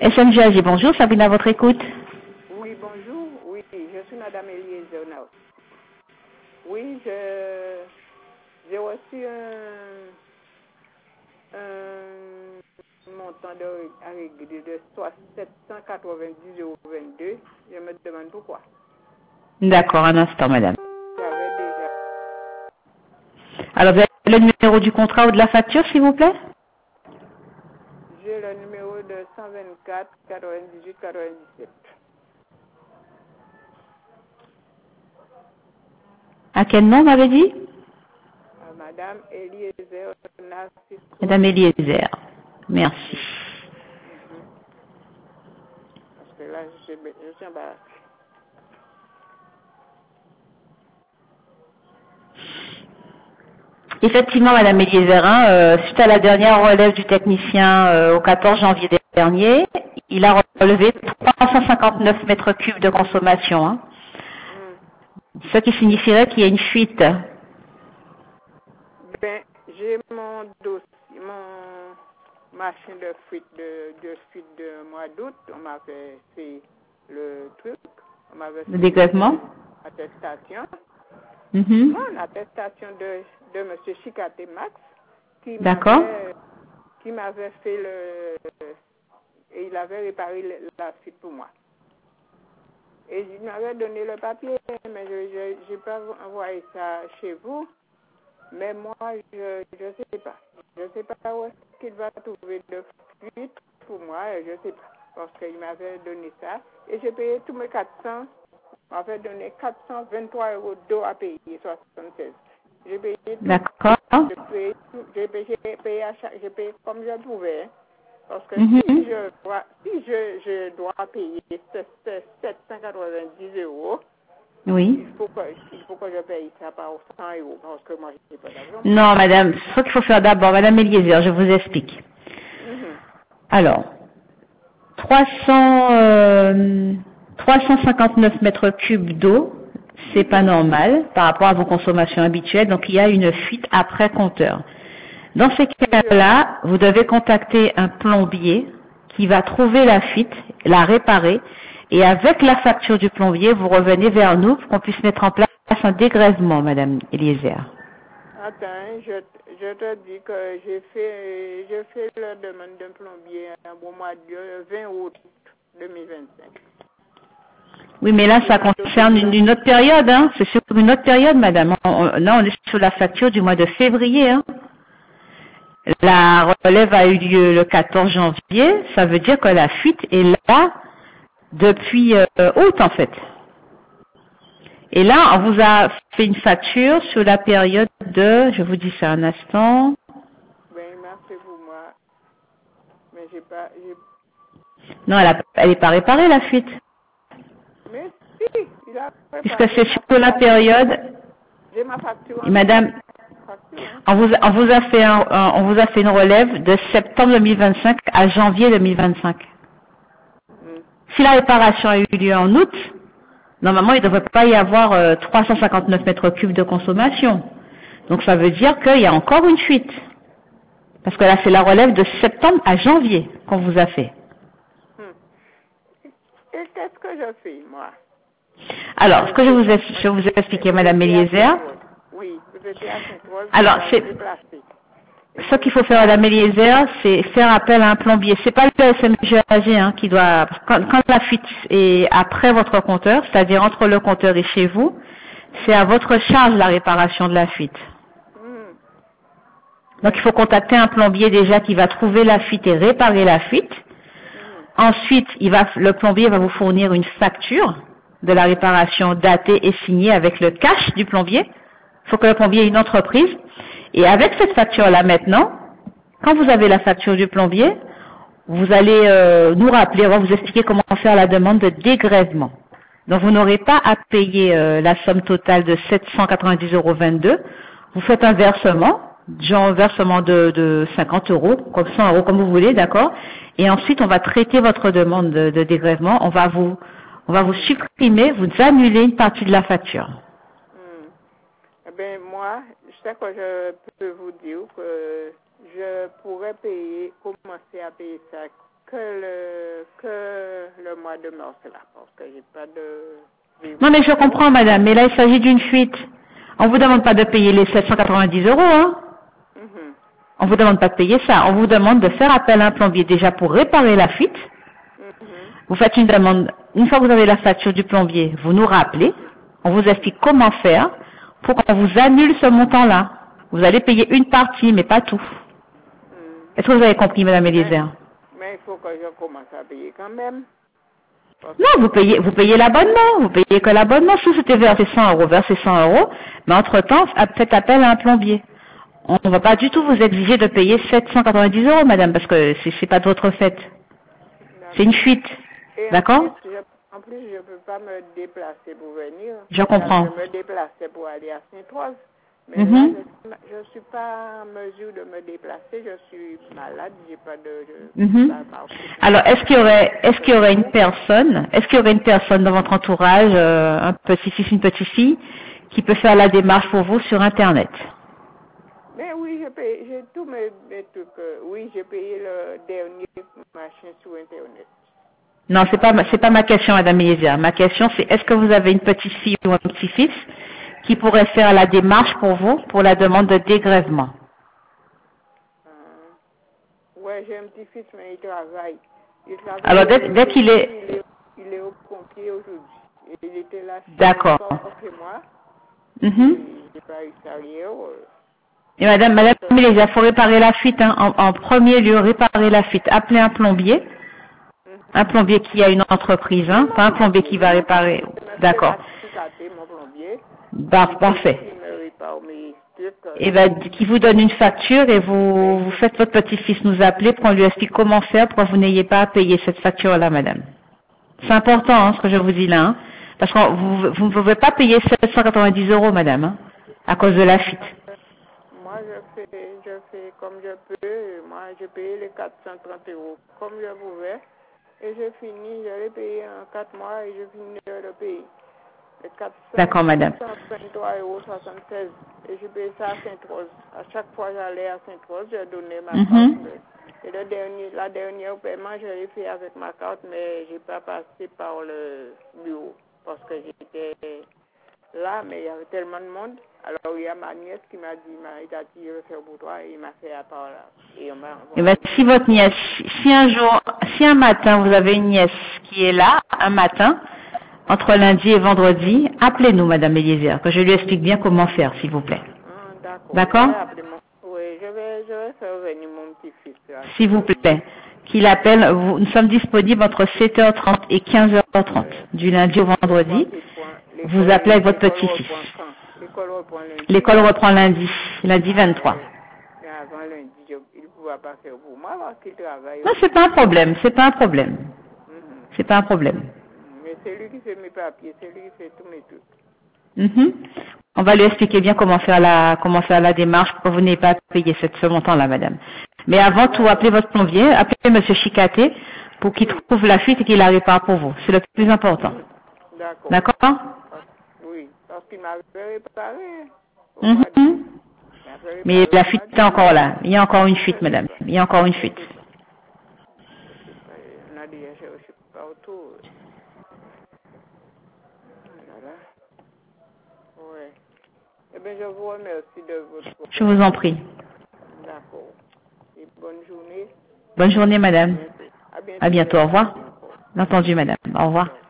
SMGAG, bonjour, Sabine à votre écoute. Oui, bonjour. Oui, je suis Madame Eliezer Naus. Oui, j'ai reçu un montant à régler de 790,22 €. Je me demande pourquoi. D'accord, un instant, madame. J'avais déjà. Alors, vous avez le numéro du contrat ou de la facture, s'il vous plaît? J'ai le numéro de 124 98 97. À quel nom, m'avez dit? Madame Eliezer Narcisse. Madame Eliezer. Merci. Parce que là, je suis embarrassée. Effectivement, Madame Eliezer, suite à la dernière relève du technicien au 14 janvier dernier, il a relevé 359 mètres cubes de consommation, hein. Ce qui signifierait qu'il y a une fuite. Ben, j'ai mon dossier, mon machine de fuite de mois d'août. On m'avait fait le truc. On m'avait Le fait dégrèvement. l'attestation. Mhm. Non, l'attestation de M. Chikate Max D'accord. qui m'avait fait et il avait réparé la fuite pour moi. Et il m'avait donné le papier, mais je n'ai pas envoyé ça chez vous. Mais moi, je sais pas. Je sais pas où est-ce qu'il va trouver de fuite pour moi, je sais pas. Parce qu'il m'avait donné ça. Et j'ai payé tous mes 400. Il m'avait donné 423 € d'eau à payer, 76. J'ai payé tout. D'accord. J'ai payé j'ai payé comme je pouvais. Parce que Mhm. si je dois payer 790 €, Oui. il faut que je paye ça par 100 € parce que moi, je n'ai pas d'argent. Non, madame, ce qu'il faut faire d'abord, madame Eliezer, je vous explique. Alors, 359 mètres cubes d'eau, c'est pas normal par rapport à vos consommations habituelles, donc il y a une fuite après compteur. Dans ces cas-là, vous devez contacter un plombier qui va trouver la fuite, la réparer, et avec la facture du plombier, vous revenez vers nous pour qu'on puisse mettre en place un dégrèvement, madame Eliezer. Attends, je te dis que j'ai fait la demande d'un plombier au mois de 20 août 2025. Oui, mais là, ça concerne une autre période, hein. C'est sur une autre période, madame. Là, on est sur la facture du mois de février, hein. La relève a eu lieu le 14 janvier. Ça veut dire que la fuite est là depuis août, en fait. Et là, on vous a fait une facture sur la période de, je vous dis ça un instant. Ben, il m'a fait pour moi, mais Non, elle n'est pas réparée, la fuite. Mais si, il a préparé. Puisque c'est sur la période. J'ai ma facture. Et madame, on vous a fait on vous a fait une relève de septembre 2025 à janvier 2025. Si la réparation a eu lieu en août, normalement, il ne devrait pas y avoir 359 mètres cubes de consommation. Donc ça veut dire qu'il y a encore une fuite. Parce que là, c'est la relève de septembre à janvier qu'on vous a fait. Et qu'est-ce que je fais, moi? Alors, ce que je vais vous expliquer, Madame Eliezer. Oui, vous étiez à Saint-Rose. Alors, ce qu'il faut faire, Madame Eliezer, c'est faire appel à un plombier. C'est pas le SMGAG hein, qui doit. Quand la fuite est après votre compteur, c'est-à-dire entre le compteur et chez vous, c'est à votre charge la réparation de la fuite. Donc, il faut contacter un plombier déjà qui va trouver la fuite et réparer la fuite. Ensuite, le plombier va vous fournir une facture de la réparation datée et signée avec le cash du plombier. Il faut que le plombier ait une entreprise. Et avec cette facture-là maintenant, quand vous avez la facture du plombier, vous allez nous rappeler, on va vous expliquer comment faire la demande de dégrèvement. Donc vous n'aurez pas à payer la somme totale de 790,22 €. Vous faites un versement, genre un versement de 50 €, comme 100 € comme vous voulez, d'accord. Et ensuite on va traiter votre demande de dégrèvement. On va vous supprimer, vous annuler une partie de la facture. Eh bien, moi, je sais que je peux vous dire que je pourrais commencer à payer ça le mois de mars là, parce que j'ai pas de... Non, mais je comprends, madame, mais là, il s'agit d'une fuite. On vous demande pas de payer les 790 euros, hein. Mhm. On vous demande pas de payer ça. On vous demande de faire appel à un plombier déjà pour réparer la fuite. Mhm. Vous faites une demande. Une fois que vous avez la facture du plombier, vous nous rappelez. On vous explique comment faire pour qu'on vous annule ce montant-là. Vous allez payer une partie, mais pas tout. Mhm. Est-ce que vous avez compris, madame Eliezer? Mais il faut que je commence à payer quand même. Parce Non, que- vous payez l'abonnement. Vous payez que l'abonnement. Si c'était versé 100 euros, versez 100 euros. Mais entre-temps, faites appel à un plombier. On ne va pas du tout vous exiger de payer 790 euros, madame, parce que c'est pas de votre fait. C'est une D'accord. fuite. Et D'accord? en plus, je ne peux pas me déplacer pour venir. Je Car comprends. je me déplaçais pour aller à Sainte-Rose. Mais là, Mhm. je ne suis pas en mesure de me déplacer. Je suis malade. J'ai pas de... Mhm. ça marche plus. Alors, est-ce qu'il y aurait une personne dans votre entourage, un petit-fils, une petite-fille, qui peut faire la démarche pour vous sur Internet? Mais oui, j'ai tous mes trucs. Oui, j'ai payé le dernier machin sur Internet. Non, c'est pas ma question, madame Eliezer. Ma question, c'est est-ce que vous avez une petite-fille ou un petit-fils qui pourrait faire la démarche pour vous pour la demande de dégrèvement? Ouais, j'ai un petit-fils, mais il travaille. Il travaille Alors, dès qu'il est... il est au pompier aujourd'hui. Et il était là D'accord. chez moi. Mhm. Et j'ai pas eu ça hier. Et madame Eliezer, il faut réparer la fuite, hein. En premier lieu, réparer la fuite. Appelez un plombier. Un plombier qui a une entreprise, hein, pas un plombier qui va réparer. D'accord. C'est mon plombier. Parfait. Il me répare mes trucs. Et ben, qui vous donne une facture et vous faites votre petit-fils nous appeler pour qu'on lui explique comment faire pour que vous n'ayez pas à payer cette facture-là, madame. C'est important, hein, ce que je vous dis là, hein, parce que vous ne pouvez pas payer 790 euros, madame, hein, à cause de la fuite. Moi, je fais comme je peux. Moi, j'ai payé les 430 euros comme je pouvais. Et je finis, je l'ai payé en 4 mois et je finis de le payer. Les D'accord, madame. 423,76 euros. Et je paye ça à Sainte-Rose. À chaque fois j'allais à Sainte-Rose, je donnais ma Mhm. carte. Et la dernière paiement, je l'ai fait avec ma carte, mais je n'ai pas passé par le bureau. Parce que j'étais là, mais il y avait tellement de monde. Alors il y a ma nièce qui m'a dit, il a dit, je vais faire pour toi, et il m'a fait à part là. Et on m'a Et ben, si votre nièce, si un matin vous avez une nièce qui est là, un matin, entre lundi et vendredi, appelez-nous, madame Eliezer, que je lui explique bien comment faire, s'il vous plaît. D'accord. D'accord? Oui, je vais faire venir mon petit-fils. Là. S'il vous plaît. Qu'il appelle, nous sommes disponibles entre 7h30 et 15h30, du lundi au vendredi. Vous appelez avec votre petit-fils. L'école reprend lundi. L'école reprend lundi 23. Mais avant lundi, il ne pourra pas faire pour moi parce qu'il travaille. Non, c'est pas un problème, c'est pas un problème. C'est pas un problème. Mais c'est lui qui fait mes papiers, c'est lui qui fait tous mes trucs. Mhm. On va lui expliquer bien comment faire la démarche pour que vous n'ayez pas à payer ce montant-là, madame. Mais avant tout, appelez votre plombier, appelez monsieur Chicaté pour qu'il trouve la fuite et qu'il la répare pour vous. C'est le plus important. D'accord. D'accord? Oui, parce qu'il m'avait réparé. Mhm. Mais la fuite est encore là. Il y a encore une fuite, madame. Il y a encore une fuite. On a déjà cherché partout. Voilà. Oui. Eh bien, je vous remercie de votre... Je vous en prie. D'accord. Et bonne journée. Bonne journée, madame. À bientôt. À bientôt. Au revoir. Entendu, madame. Au revoir.